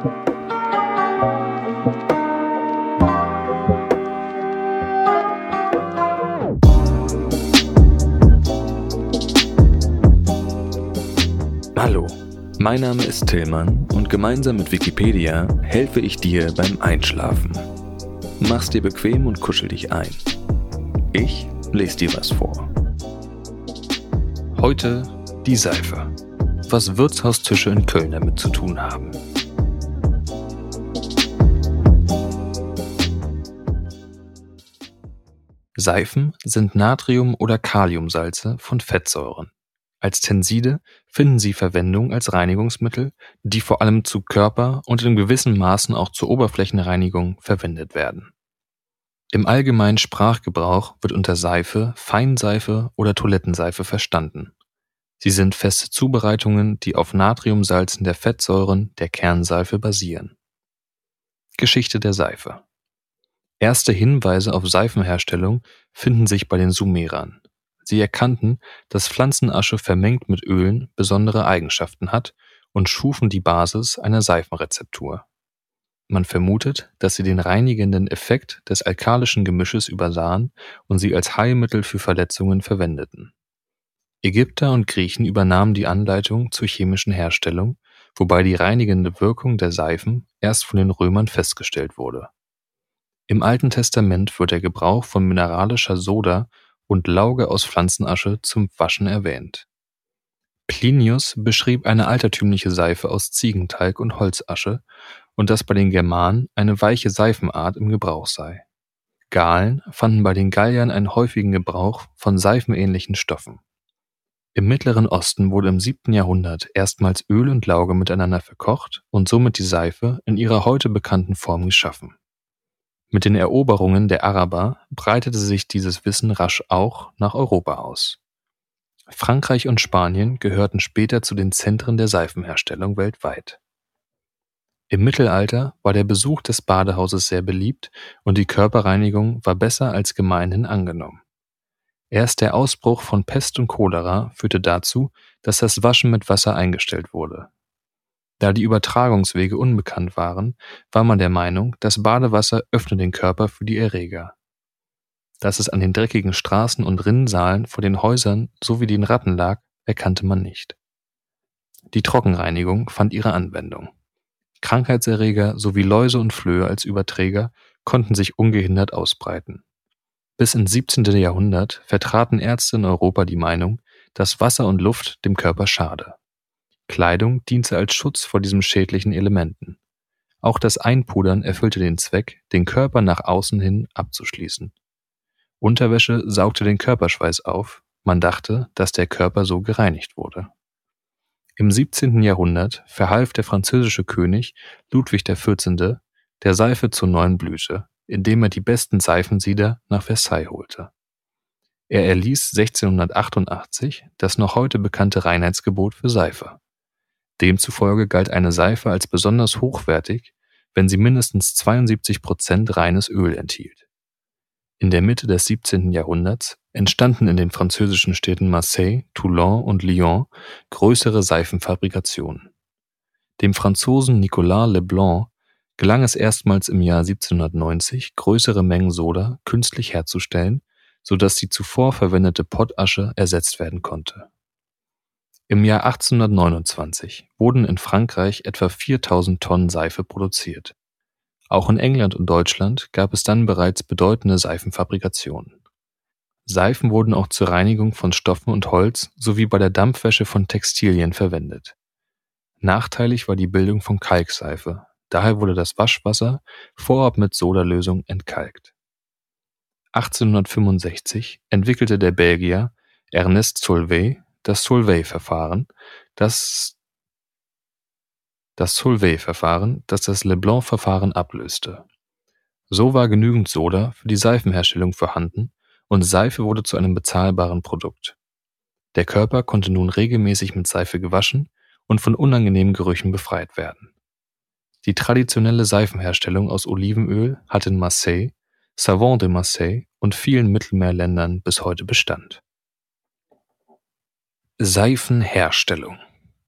Hallo, mein Name ist Tillmann und gemeinsam mit Wikipedia helfe ich dir beim Einschlafen. Mach's dir bequem und kuschel dich ein. Ich lese dir was vor. Heute die Seife. Was Wirtshaustische in Köln damit zu tun haben. Seifen sind Natrium- oder Kaliumsalze von Fettsäuren. Als Tenside finden sie Verwendung als Reinigungsmittel, die vor allem zu Körper- und in gewissen Maßen auch zur Oberflächenreinigung verwendet werden. Im allgemeinen Sprachgebrauch wird unter Seife Feinseife oder Toilettenseife verstanden. Sie sind feste Zubereitungen, die auf Natriumsalzen der Fettsäuren der Kernseife basieren. Geschichte der Seife. Erste Hinweise auf Seifenherstellung finden sich bei den Sumerern. Sie erkannten, dass Pflanzenasche vermengt mit Ölen besondere Eigenschaften hat und schufen die Basis einer Seifenrezeptur. Man vermutet, dass sie den reinigenden Effekt des alkalischen Gemisches übersahen und sie als Heilmittel für Verletzungen verwendeten. Ägypter und Griechen übernahmen die Anleitung zur chemischen Herstellung, wobei die reinigende Wirkung der Seifen erst von den Römern festgestellt wurde. Im Alten Testament wird der Gebrauch von mineralischer Soda und Lauge aus Pflanzenasche zum Waschen erwähnt. Plinius beschrieb eine altertümliche Seife aus Ziegentalg und Holzasche und dass bei den Germanen eine weiche Seifenart im Gebrauch sei. Galen fanden bei den Galliern einen häufigen Gebrauch von seifenähnlichen Stoffen. Im Mittleren Osten wurde im 7. Jahrhundert erstmals Öl und Lauge miteinander verkocht und somit die Seife in ihrer heute bekannten Form geschaffen. Mit den Eroberungen der Araber breitete sich dieses Wissen rasch auch nach Europa aus. Frankreich und Spanien gehörten später zu den Zentren der Seifenherstellung weltweit. Im Mittelalter war der Besuch des Badehauses sehr beliebt und die Körperreinigung war besser als gemeinhin angenommen. Erst der Ausbruch von Pest und Cholera führte dazu, dass das Waschen mit Wasser eingestellt wurde. Da die Übertragungswege unbekannt waren, war man der Meinung, das Badewasser öffne den Körper für die Erreger. Dass es an den dreckigen Straßen und Rinnsalen vor den Häusern sowie den Ratten lag, erkannte man nicht. Die Trockenreinigung fand ihre Anwendung. Krankheitserreger sowie Läuse und Flöhe als Überträger konnten sich ungehindert ausbreiten. Bis ins 17. Jahrhundert vertraten Ärzte in Europa die Meinung, dass Wasser und Luft dem Körper schade. Kleidung diente als Schutz vor diesen schädlichen Elementen. Auch das Einpudern erfüllte den Zweck, den Körper nach außen hin abzuschließen. Unterwäsche saugte den Körperschweiß auf, man dachte, dass der Körper so gereinigt wurde. Im 17. Jahrhundert verhalf der französische König Ludwig XIV. Der Seife zur neuen Blüte, indem er die besten Seifensieder nach Versailles holte. Er erließ 1688 das noch heute bekannte Reinheitsgebot für Seife. Demzufolge galt eine Seife als besonders hochwertig, wenn sie mindestens 72% reines Öl enthielt. In der Mitte des 17. Jahrhunderts entstanden in den französischen Städten Marseille, Toulon und Lyon größere Seifenfabrikationen. Dem Franzosen Nicolas Leblanc gelang es erstmals im Jahr 1790, größere Mengen Soda künstlich herzustellen, sodass die zuvor verwendete Pottasche ersetzt werden konnte. Im Jahr 1829 wurden in Frankreich etwa 4000 Tonnen Seife produziert. Auch in England und Deutschland gab es dann bereits bedeutende Seifenfabrikationen. Seifen wurden auch zur Reinigung von Stoffen und Holz sowie bei der Dampfwäsche von Textilien verwendet. Nachteilig war die Bildung von Kalkseife, daher wurde das Waschwasser vorab mit Sodalösung entkalkt. 1865 entwickelte der Belgier Ernest Solvay das Solvay-Verfahren, das das Leblanc-Verfahren ablöste. So war genügend Soda für die Seifenherstellung vorhanden und Seife wurde zu einem bezahlbaren Produkt. Der Körper konnte nun regelmäßig mit Seife gewaschen und von unangenehmen Gerüchen befreit werden. Die traditionelle Seifenherstellung aus Olivenöl hat in Marseille, Savon de Marseille und vielen Mittelmeerländern bis heute Bestand. Seifenherstellung.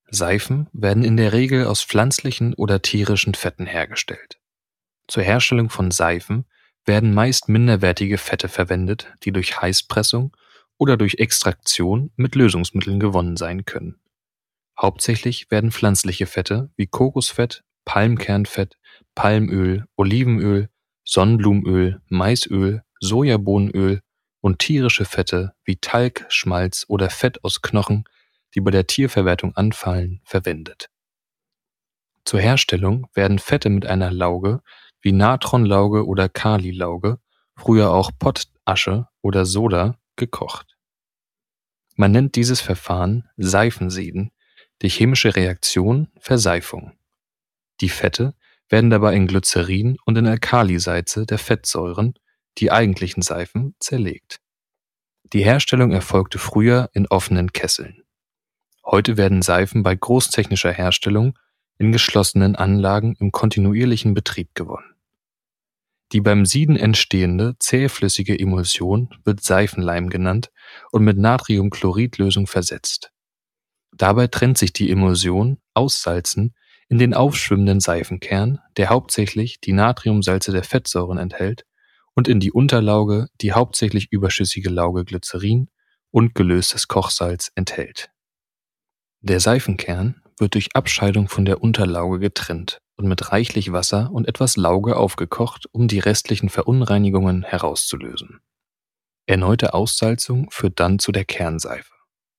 Seifen werden in der Regel aus pflanzlichen oder tierischen Fetten hergestellt. Zur Herstellung von Seifen werden meist minderwertige Fette verwendet, die durch Heißpressung oder durch Extraktion mit Lösungsmitteln gewonnen sein können. Hauptsächlich werden pflanzliche Fette wie Kokosfett, Palmkernfett, Palmöl, Olivenöl, Sonnenblumenöl, Maisöl, Sojabohnenöl und tierische Fette wie Talg, Schmalz oder Fett aus Knochen, die bei der Tierverwertung anfallen, verwendet. Zur Herstellung werden Fette mit einer Lauge wie Natronlauge oder Kalilauge, früher auch Pottasche oder Soda, gekocht. Man nennt dieses Verfahren Seifensieden, die chemische Reaktion Verseifung. Die Fette werden dabei in Glycerin und in Alkalisalze der Fettsäuren, die eigentlichen Seifen, zerlegt. Die Herstellung erfolgte früher in offenen Kesseln. Heute werden Seifen bei großtechnischer Herstellung in geschlossenen Anlagen im kontinuierlichen Betrieb gewonnen. Die beim Sieden entstehende zähflüssige Emulsion wird Seifenleim genannt und mit Natriumchloridlösung versetzt. Dabei trennt sich die Emulsion aus Salzen in den aufschwimmenden Seifenkern, der hauptsächlich die Natriumsalze der Fettsäuren enthält, und in die Unterlauge, die hauptsächlich überschüssige Lauge Glycerin und gelöstes Kochsalz enthält. Der Seifenkern wird durch Abscheidung von der Unterlauge getrennt und mit reichlich Wasser und etwas Lauge aufgekocht, um die restlichen Verunreinigungen herauszulösen. Erneute Aussalzung führt dann zu der Kernseife.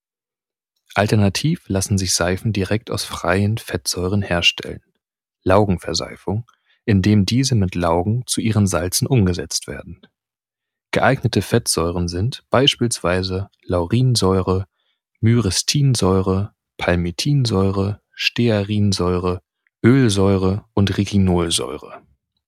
Alternativ lassen sich Seifen direkt aus freien Fettsäuren herstellen, Laugenverseifung, indem diese mit Laugen zu ihren Salzen umgesetzt werden. Geeignete Fettsäuren sind beispielsweise Laurinsäure, Myristinsäure, Palmitinsäure, Stearinsäure, Ölsäure und Retinolsäure.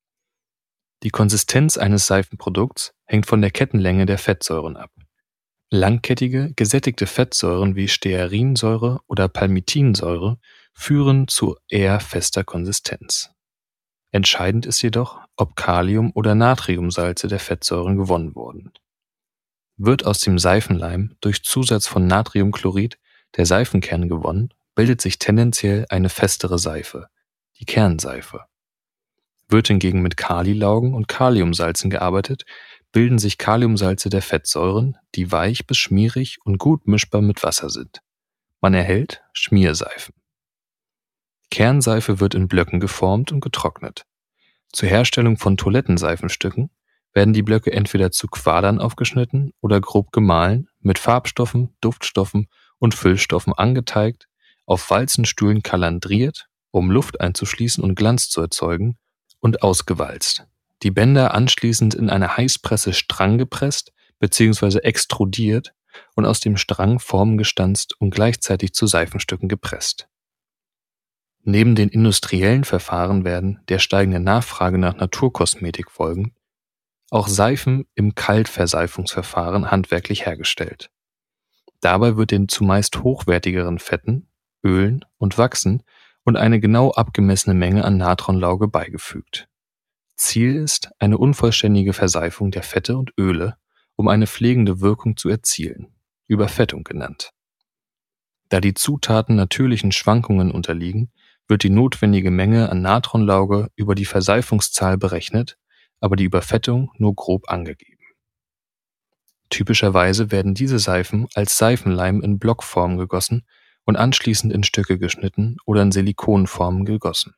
Die Konsistenz eines Seifenprodukts hängt von der Kettenlänge der Fettsäuren ab. Langkettige, gesättigte Fettsäuren wie Stearinsäure oder Palmitinsäure führen zu eher fester Konsistenz. Entscheidend ist jedoch, ob Kalium- oder Natriumsalze der Fettsäuren gewonnen wurden. Wird aus dem Seifenleim durch Zusatz von Natriumchlorid der Seifenkern gewonnen, bildet sich tendenziell eine festere Seife, die Kernseife. Wird hingegen mit Kalilaugen und Kaliumsalzen gearbeitet, bilden sich Kaliumsalze der Fettsäuren, die weich bis schmierig und gut mischbar mit Wasser sind. Man erhält Schmierseifen. Kernseife wird in Blöcken geformt und getrocknet. Zur Herstellung von Toilettenseifenstücken werden die Blöcke entweder zu Quadern aufgeschnitten oder grob gemahlen, mit Farbstoffen, Duftstoffen und Füllstoffen angeteigt, auf Walzenstühlen kalandriert, um Luft einzuschließen und Glanz zu erzeugen, und ausgewalzt. Die Bänder anschließend in eine Heißpresse stranggepresst bzw. extrudiert und aus dem Strang Formen gestanzt und gleichzeitig zu Seifenstücken gepresst. Neben den industriellen Verfahren werden, der steigenden Nachfrage nach Naturkosmetik folgend, auch Seifen im Kaltverseifungsverfahren handwerklich hergestellt. Dabei wird den zumeist hochwertigeren Fetten, Ölen und Wachsen und eine genau abgemessene Menge an Natronlauge beigefügt. Ziel ist eine unvollständige Verseifung der Fette und Öle, um eine pflegende Wirkung zu erzielen, Überfettung genannt. Da die Zutaten natürlichen Schwankungen unterliegen, wird die notwendige Menge an Natronlauge über die Verseifungszahl berechnet, aber die Überfettung nur grob angegeben. Typischerweise werden diese Seifen als Seifenleim in Blockform gegossen und anschließend in Stücke geschnitten oder in Silikonformen gegossen.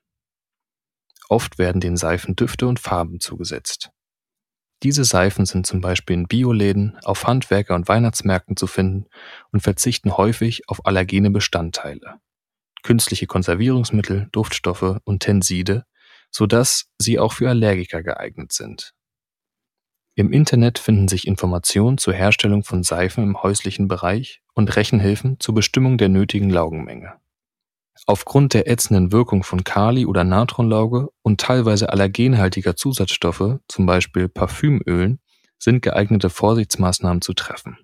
Oft werden den Seifen Düfte und Farben zugesetzt. Diese Seifen sind zum Beispiel in Bioläden, auf Handwerker- und Weihnachtsmärkten zu finden und verzichten häufig auf allergene Bestandteile, künstliche Konservierungsmittel, Duftstoffe und Tenside, sodass sie auch für Allergiker geeignet sind. Im Internet finden sich Informationen zur Herstellung von Seifen im häuslichen Bereich und Rechenhilfen zur Bestimmung der nötigen Laugenmenge. Aufgrund der ätzenden Wirkung von Kali- oder Natronlauge und teilweise allergenhaltiger Zusatzstoffe, zum Beispiel Parfümölen, sind geeignete Vorsichtsmaßnahmen zu treffen.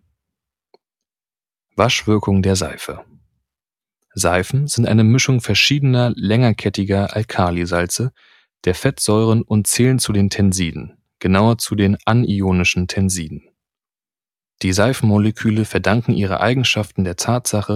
Waschwirkung der Seife. Seifen sind eine Mischung verschiedener längerkettiger Alkalisalze der Fettsäuren und zählen zu den Tensiden, genauer zu den anionischen Tensiden. Die Seifenmoleküle verdanken ihre Eigenschaften der Tatsache,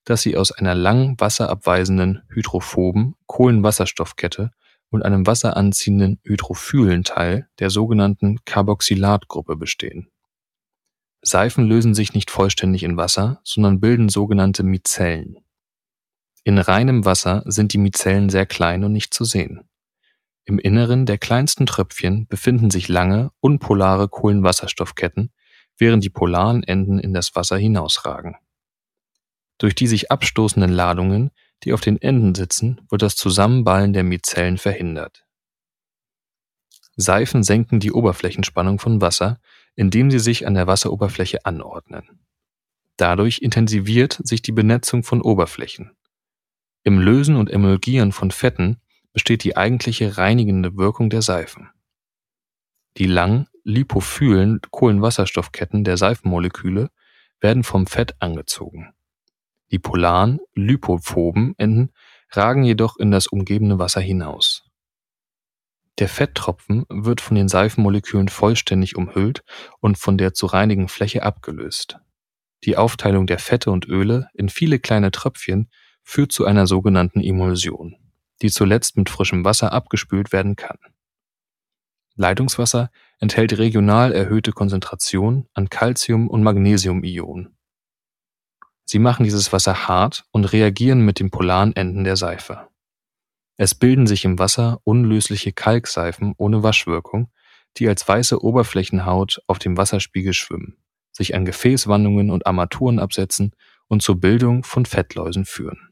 dass sie aus einer lang wasserabweisenden hydrophoben Kohlenwasserstoffkette und einem wasseranziehenden hydrophilen Teil der sogenannten Carboxylatgruppe bestehen. Seifen lösen sich nicht vollständig in Wasser, sondern bilden sogenannte Mizellen. In reinem Wasser sind die Mizellen sehr klein und nicht zu sehen. Im Inneren der kleinsten Tröpfchen befinden sich lange, unpolare Kohlenwasserstoffketten, während die polaren Enden in das Wasser hinausragen. Durch die sich abstoßenden Ladungen, die auf den Enden sitzen, wird das Zusammenballen der Mizellen verhindert. Seifen senken die Oberflächenspannung von Wasser, indem sie sich an der Wasseroberfläche anordnen. Dadurch intensiviert sich die Benetzung von Oberflächen. Im Lösen und Emulgieren von Fetten besteht die eigentliche reinigende Wirkung der Seifen. Die langen, lipophilen Kohlenwasserstoffketten der Seifenmoleküle werden vom Fett angezogen. Die polaren, lipophoben Enden ragen jedoch in das umgebende Wasser hinaus. Der Fetttropfen wird von den Seifenmolekülen vollständig umhüllt und von der zu reinigenden Fläche abgelöst. Die Aufteilung der Fette und Öle in viele kleine Tröpfchen führt zu einer sogenannten Emulsion, die zuletzt mit frischem Wasser abgespült werden kann. Leitungswasser enthält regional erhöhte Konzentrationen an Calcium- und Magnesium-Ionen. Sie machen dieses Wasser hart und reagieren mit den polaren Enden der Seife. Es bilden sich im Wasser unlösliche Kalkseifen ohne Waschwirkung, die als weiße Oberflächenhaut auf dem Wasserspiegel schwimmen, sich an Gefäßwandungen und Armaturen absetzen und zur Bildung von Fettläusen führen.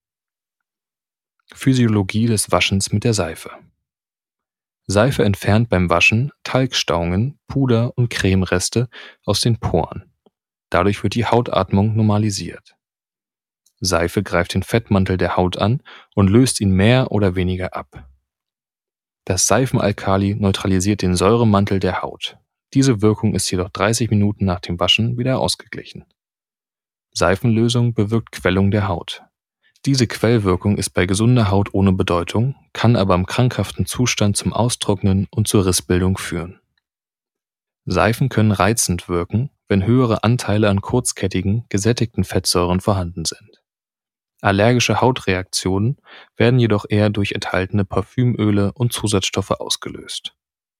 Physiologie des Waschens mit der Seife. Seife entfernt beim Waschen Talgstauungen, Puder und Cremereste aus den Poren. Dadurch wird die Hautatmung normalisiert. Seife greift den Fettmantel der Haut an und löst ihn mehr oder weniger ab. Das Seifenalkali neutralisiert den Säuremantel der Haut. Diese Wirkung ist jedoch 30 Minuten nach dem Waschen wieder ausgeglichen. Seifenlösung bewirkt Quellung der Haut. Diese Quellwirkung ist bei gesunder Haut ohne Bedeutung, kann aber im krankhaften Zustand zum Austrocknen und zur Rissbildung führen. Seifen können reizend wirken, wenn höhere Anteile an kurzkettigen, gesättigten Fettsäuren vorhanden sind. Allergische Hautreaktionen werden jedoch eher durch enthaltene Parfümöle und Zusatzstoffe ausgelöst.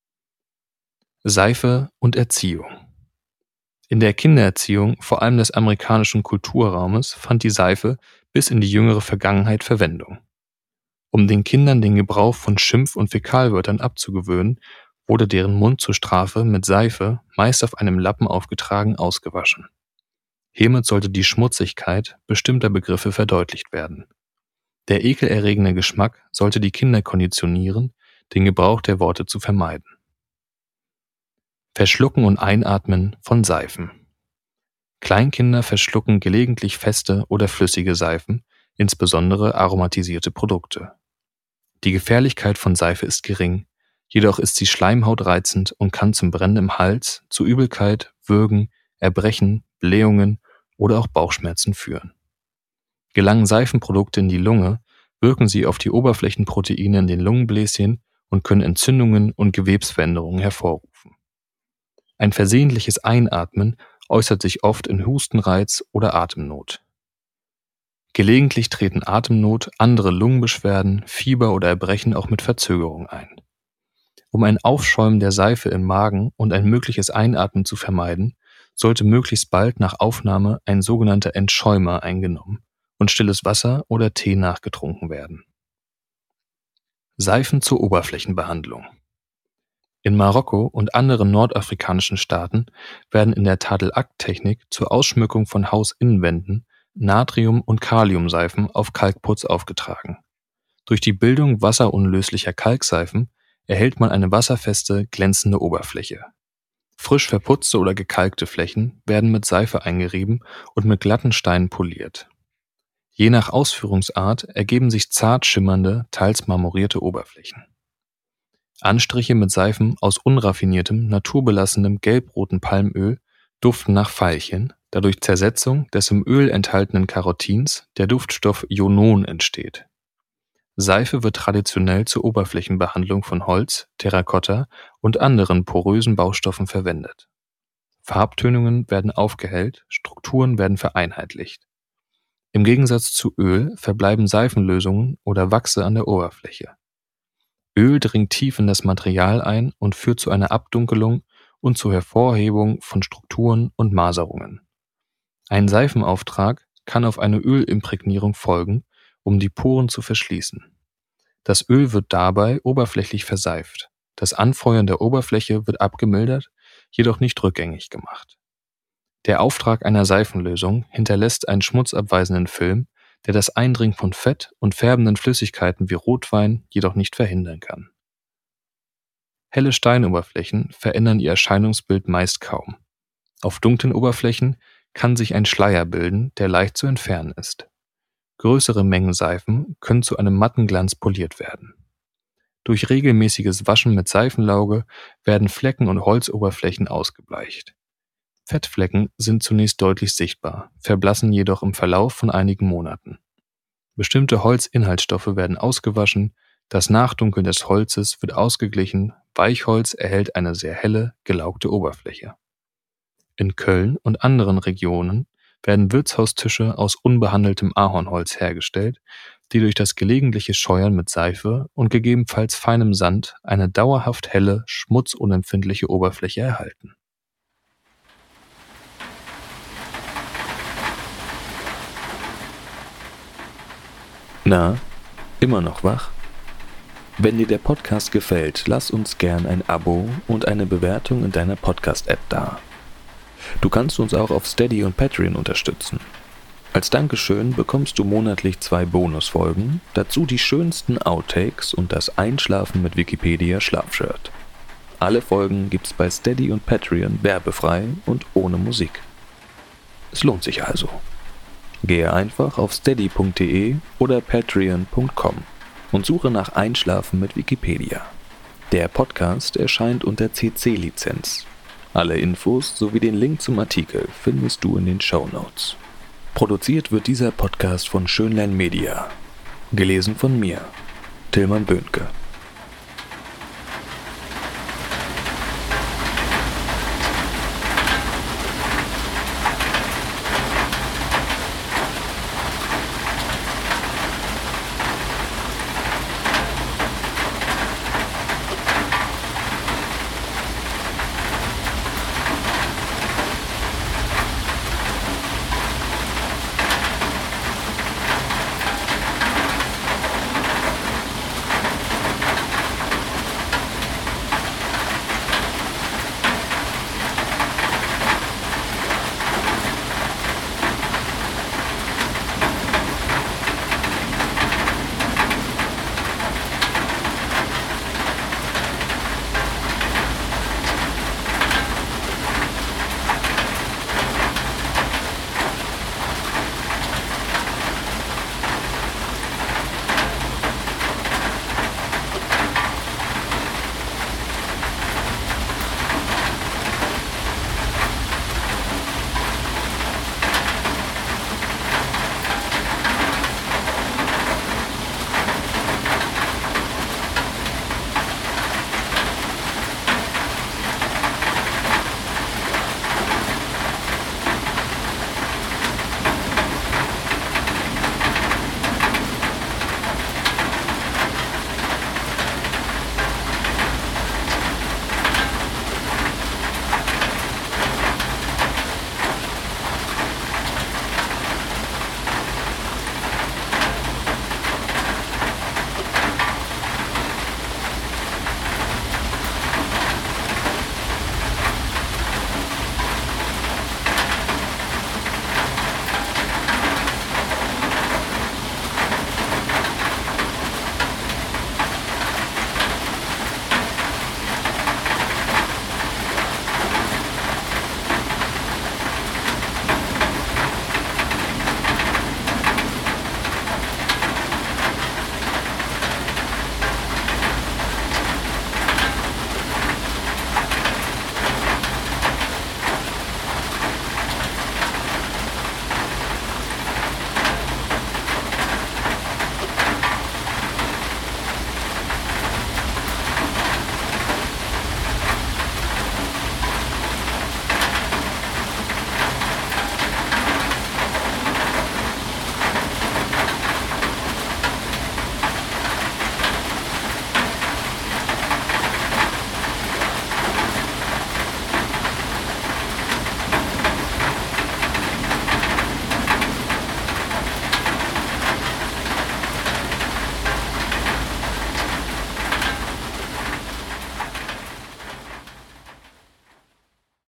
Seife und Erziehung. In der Kindererziehung, vor allem des amerikanischen Kulturraumes, fand die Seife bis in die jüngere Vergangenheit Verwendung. Um den Kindern den Gebrauch von Schimpf- und Fäkalwörtern abzugewöhnen, wurde deren Mund zur Strafe mit Seife, meist auf einem Lappen aufgetragen, ausgewaschen. Hiermit sollte die Schmutzigkeit bestimmter Begriffe verdeutlicht werden. Der ekelerregende Geschmack sollte die Kinder konditionieren, den Gebrauch der Worte zu vermeiden. Verschlucken und Einatmen von Seifen. Kleinkinder verschlucken gelegentlich feste oder flüssige Seifen, insbesondere aromatisierte Produkte. Die Gefährlichkeit von Seife ist gering, jedoch ist sie schleimhautreizend und kann zum Brennen im Hals, zu Übelkeit, Würgen, Erbrechen, Blähungen oder auch Bauchschmerzen führen. Gelangen Seifenprodukte in die Lunge, wirken sie auf die Oberflächenproteine in den Lungenbläschen und können Entzündungen und Gewebsveränderungen hervorrufen. Ein versehentliches Einatmen äußert sich oft in Hustenreiz oder Atemnot. Gelegentlich treten Atemnot, andere Lungenbeschwerden, Fieber oder Erbrechen auch mit Verzögerung ein. Um ein Aufschäumen der Seife im Magen und ein mögliches Einatmen zu vermeiden, sollte möglichst bald nach Aufnahme ein sogenannter Entschäumer eingenommen und stilles Wasser oder Tee nachgetrunken werden. Seifen zur Oberflächenbehandlung. In Marokko und anderen nordafrikanischen Staaten werden in der Tadel-Akt-Technik zur Ausschmückung von Hausinnenwänden Natrium- und Kaliumseifen auf Kalkputz aufgetragen. Durch die Bildung wasserunlöslicher Kalkseifen erhält man eine wasserfeste, glänzende Oberfläche. Frisch verputzte oder gekalkte Flächen werden mit Seife eingerieben und mit glatten Steinen poliert. Je nach Ausführungsart ergeben sich zart schimmernde, teils marmorierte Oberflächen. Anstriche mit Seifen aus unraffiniertem, naturbelassenem gelbroten Palmöl duften nach Veilchen, da durch Zersetzung des im Öl enthaltenen Carotins der Duftstoff Ionon entsteht. Seife wird traditionell zur Oberflächenbehandlung von Holz, Terrakotta und anderen porösen Baustoffen verwendet. Farbtönungen werden aufgehellt, Strukturen werden vereinheitlicht. Im Gegensatz zu Öl verbleiben Seifenlösungen oder Wachse an der Oberfläche. Öl dringt tief in das Material ein und führt zu einer Abdunkelung und zur Hervorhebung von Strukturen und Maserungen. Ein Seifenauftrag kann auf eine Ölimprägnierung folgen, um die Poren zu verschließen. Das Öl wird dabei oberflächlich verseift. Das Anfeuern der Oberfläche wird abgemildert, jedoch nicht rückgängig gemacht. Der Auftrag einer Seifenlösung hinterlässt einen schmutzabweisenden Film, der das Eindringen von Fett und färbenden Flüssigkeiten wie Rotwein jedoch nicht verhindern kann. Helle Steinoberflächen verändern ihr Erscheinungsbild meist kaum. Auf dunklen Oberflächen kann sich ein Schleier bilden, der leicht zu entfernen ist. Größere Mengen Seifen können zu einem matten Glanz poliert werden. Durch regelmäßiges Waschen mit Seifenlauge werden Flecken und Holzoberflächen ausgebleicht. Fettflecken sind zunächst deutlich sichtbar, verblassen jedoch im Verlauf von einigen Monaten. Bestimmte Holzinhaltsstoffe werden ausgewaschen, das Nachdunkeln des Holzes wird ausgeglichen, Weichholz erhält eine sehr helle, gelaugte Oberfläche. In Köln und anderen Regionen werden Wirtshaustische aus unbehandeltem Ahornholz hergestellt, die durch das gelegentliche Scheuern mit Seife und gegebenenfalls feinem Sand eine dauerhaft helle, schmutzunempfindliche Oberfläche erhalten. Na, immer noch wach? Wenn dir der Podcast gefällt, lass uns gern ein Abo und eine Bewertung in deiner Podcast-App da. Du kannst uns auch auf Steady und Patreon unterstützen. Als Dankeschön bekommst du monatlich 2 Bonusfolgen, dazu die schönsten Outtakes und das Einschlafen mit Wikipedia Schlafshirt. Alle Folgen gibt's bei Steady und Patreon werbefrei und ohne Musik. Es lohnt sich also. Gehe einfach auf steady.de oder patreon.com und suche nach Einschlafen mit Wikipedia. Der Podcast erscheint unter CC-Lizenz. Alle Infos sowie den Link zum Artikel findest du in den Shownotes. Produziert wird dieser Podcast von Schönlein Media. Gelesen von mir, Tilman Böhnke.